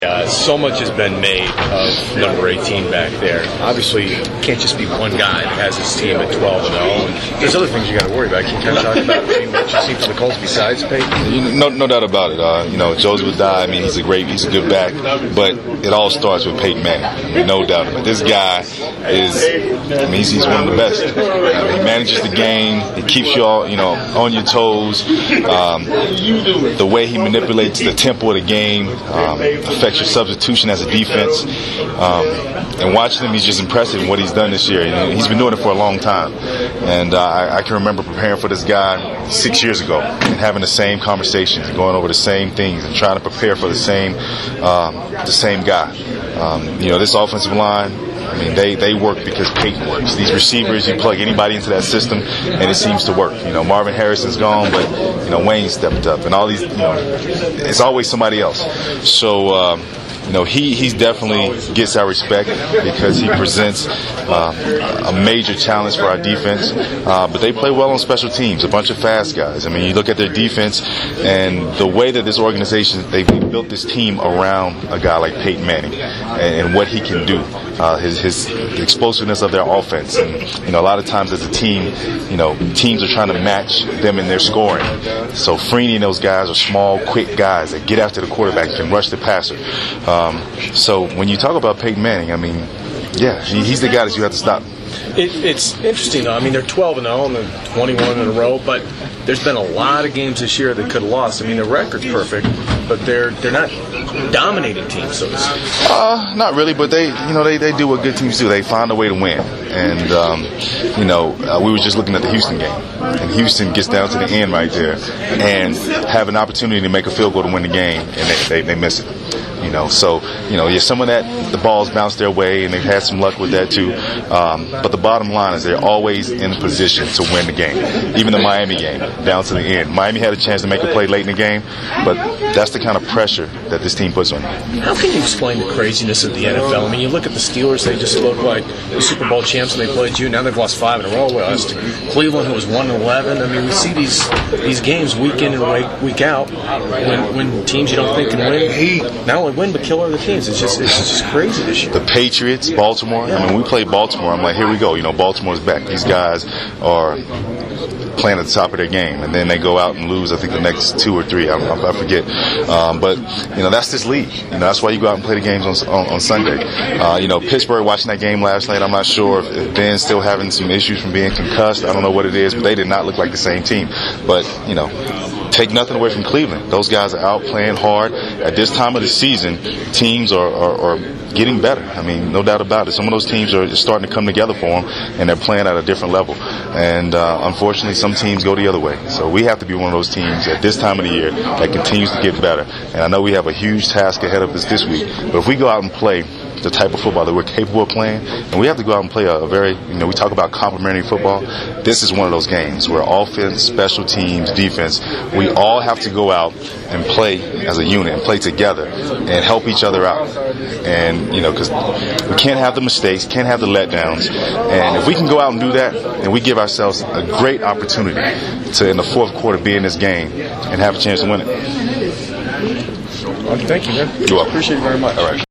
So much has been made of number 18 back there. Obviously, it can't just be one guy that has his team at 12-0. There's other things you got to worry about. Can you kind of talk about what you've seen from the Colts besides Peyton? No doubt about it. Joseph Addai, he's a good back, but it all starts with Peyton Manning. No doubt about it. This guy he's one of the best. He manages the game. He keeps you all, on your toes. The way he manipulates the tempo of the game affects your substitution as a defense. And watching him, he's just impressive in what he's done this year. He's been doing it for a long time. And I can remember preparing for this guy 6 years ago and having the same conversations and going over the same things and trying to prepare for the same guy. This offensive line, they work because Peyton works. These receivers, you plug anybody into that system, and it seems to work. Marvin Harrison's gone, but Wayne stepped up, and all these, it's always somebody else. So. He definitely gets our respect because he presents a major challenge for our defense. But they play well on special teams, a bunch of fast guys. You look at their defense and the way that this organization, they built this team around a guy like Peyton Manning and what he can do, his explosiveness of their offense. And, a lot of times as a team, teams are trying to match them in their scoring. So Freeney and those guys are small, quick guys that get after the quarterback and can rush the passer. So when you talk about Peyton Manning, he's the guy that you have to stop. It's interesting, though. They're 12-0 and they're 21 in a row, but there's been a lot of games this year they could have lost. Their record's perfect, but they're not dominating teams, so to speak. Not really, but they do what good teams do. They find a way to win. And we were just looking at the Houston game, and Houston gets down to the end right there and have an opportunity to make a field goal to win the game, and they miss it. Some of that, the balls bounce their way, and they've had some luck with that too. But the bottom line is they're always in position to win the game. Even the Miami game, down to the end. Miami had a chance to make a play late in the game, but that's the kind of pressure that this team puts on you. How can you explain the craziness of the NFL? You look at the Steelers, they just look like the Super Bowl champs when they played you. Now they've lost 5 in a row. Cleveland, who was 1-11. We see these games week in and week out when teams you don't think can win, not only win but kill other teams. It's just crazy this year. The Patriots, Baltimore. We played Baltimore. I'm like, here we go. Baltimore's back. These guys are playing at the top of their game, and then they go out and lose. I think the next 2 or 3. I forget. But that's this league. That's why you go out and play the games on Sunday. Pittsburgh, watching that game last night, I'm not sure if Ben's still having some issues from being concussed. I don't know what it is, but they did not look like the same team. But take nothing away from Cleveland. Those guys are out playing hard. At this time of the season, teams are getting better. No doubt about it. Some of those teams are starting to come together for them, and they're playing at a different level. And unfortunately, some teams go the other way. So we have to be one of those teams at this time of the year that continues to get better. And I know we have a huge task ahead of us this week. But if we go out and play the type of football that we're capable of playing, and we have to go out and play a very, we talk about complementary football. This is one of those games where offense, special teams, defense, we all have to go out and play as a unit and play together and help each other out. And, because we can't have the mistakes, can't have the letdowns. And if we can go out and do that, then we give ourselves a great opportunity to, in the fourth quarter, be in this game and have a chance to win it. Thank you, man. You're welcome. Appreciate it very much. All right.